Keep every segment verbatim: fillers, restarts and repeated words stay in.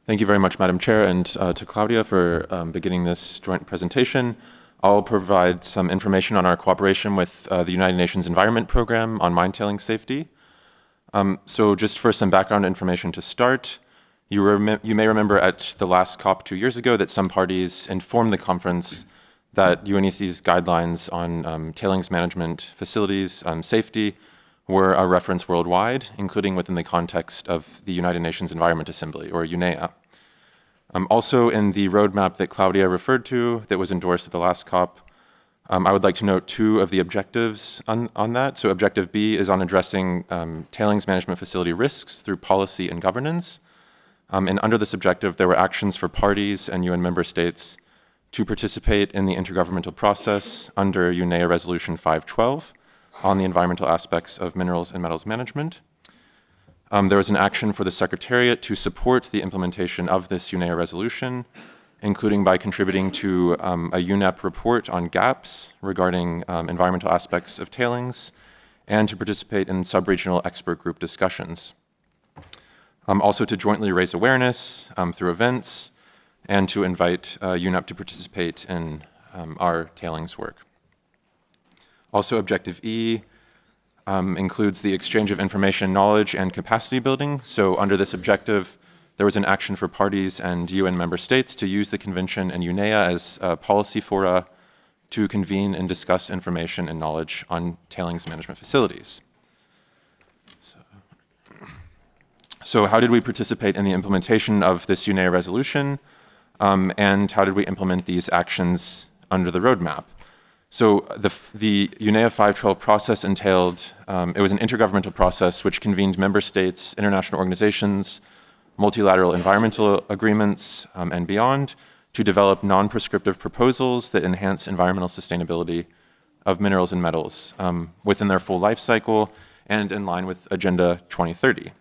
Thank you very much, Madam Chair, and uh, to Claudia for um, beginning this joint presentation. I'll provide some information on our cooperation with uh, the United Nations Environment Program on mine tailing safety. Um, so just for some background information to start, you, you may remember at the last COP two years ago that some parties informed the conference that U N E C's guidelines on um, tailings management facilities um, safety were a reference worldwide, including within the context of the United Nations Environment Assembly, or UNEA. Um, also, in the roadmap that Claudia referred to that was endorsed at the last COP, um, I would like to note two of the objectives on, on that. So objective B is on addressing um, tailings management facility risks through policy and governance. Um, and under this objective, there were actions for parties and U N member states to participate in the intergovernmental process under UNEA Resolution five twelve on the environmental aspects of minerals and metals management. Um, there was an action for the Secretariat to support the implementation of this UNEA resolution, including by contributing to um, a U N E P report on gaps regarding um, environmental aspects of tailings, and to participate in sub-regional expert group discussions. Um, also to jointly raise awareness um, through events, and to invite uh, U N E P to participate in um, our tailings work. Also, Objective E um, includes the exchange of information, knowledge, and capacity building. So under this objective, there was an action for parties and U N member states to use the convention and UNEA as uh, policy fora to convene and discuss information and knowledge on tailings management facilities. So, so how did we participate in the implementation of this UNEA resolution? Um, and how did we implement these actions under the roadmap? So the, the UNEA five twelve process entailed, um, it was an intergovernmental process which convened member states, international organizations, multilateral environmental agreements, um, and beyond to develop non-prescriptive proposals that enhance environmental sustainability of minerals and metals um, within their full life cycle and in line with Agenda twenty thirty.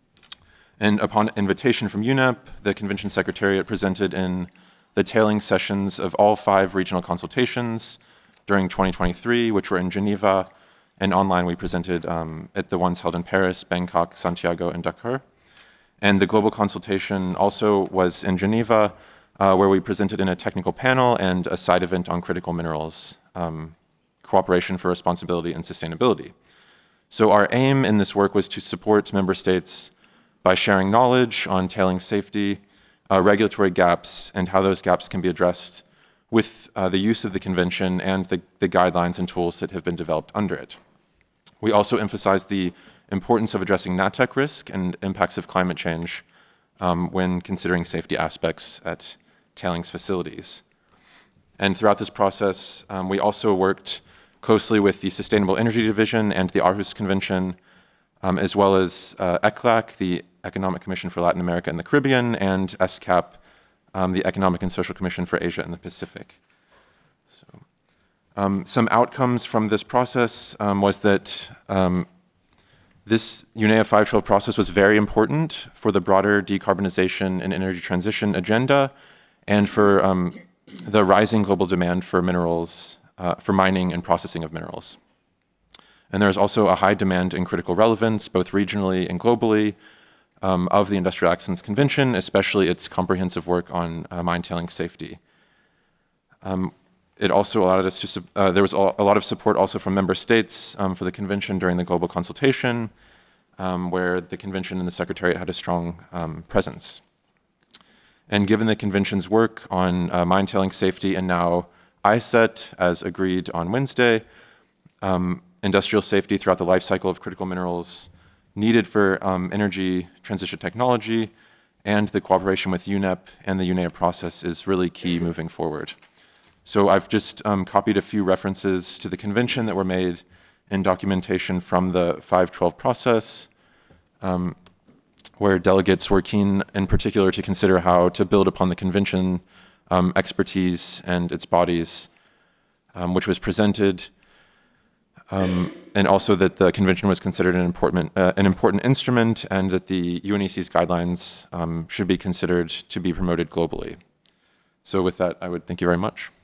And upon invitation from U N E P, the Convention Secretariat presented in the tailing sessions of all five regional consultations during twenty twenty-three, which were in Geneva, and online we presented um, at the ones held in Paris, Bangkok, Santiago, and Dakar. And the global consultation also was in Geneva, uh, where we presented in a technical panel and a side event on critical minerals, um, cooperation for responsibility and sustainability. So our aim in this work was to support member states by sharing knowledge on tailing safety, uh, regulatory gaps, and how those gaps can be addressed with uh, the use of the convention and the, the guidelines and tools that have been developed under it. We also emphasized the importance of addressing NATEC risk and impacts of climate change um, when considering safety aspects at tailings facilities. And throughout this process, um, we also worked closely with the Sustainable Energy Division and the Aarhus Convention, um, as well as uh, E C L A C, the Economic Commission for Latin America and the Caribbean, and E S C A P, um, the Economic and Social Commission for Asia and the Pacific. So, um, some outcomes from this process um, was that um, this UNEA five twelve process was very important for the broader decarbonization and energy transition agenda, and for um, the rising global demand for minerals, uh, for mining and processing of minerals. And there's also a high demand in critical relevance, both regionally and globally, um, of the Industrial Accidents Convention, especially its comprehensive work on uh, mine tailing safety. Um, it also allowed us to, uh, there was a lot of support also from member states um, for the convention during the global consultation, um, where the convention and the Secretariat had a strong um, presence. And given the convention's work on uh, mine tailing safety and now I S E T, as agreed on Wednesday, um, industrial safety throughout the life cycle of critical minerals needed for um, energy transition technology, and the cooperation with U N E P and the UNEA process is really key moving forward. So I've just um, copied a few references to the convention that were made in documentation from the five twelve process, um, where delegates were keen in particular to consider how to build upon the convention um, expertise and its bodies, um, which was presented, um, and also that the convention was considered an important, uh, an important instrument, and that the U N E C's guidelines um, should be considered to be promoted globally. So with that, I would thank you very much.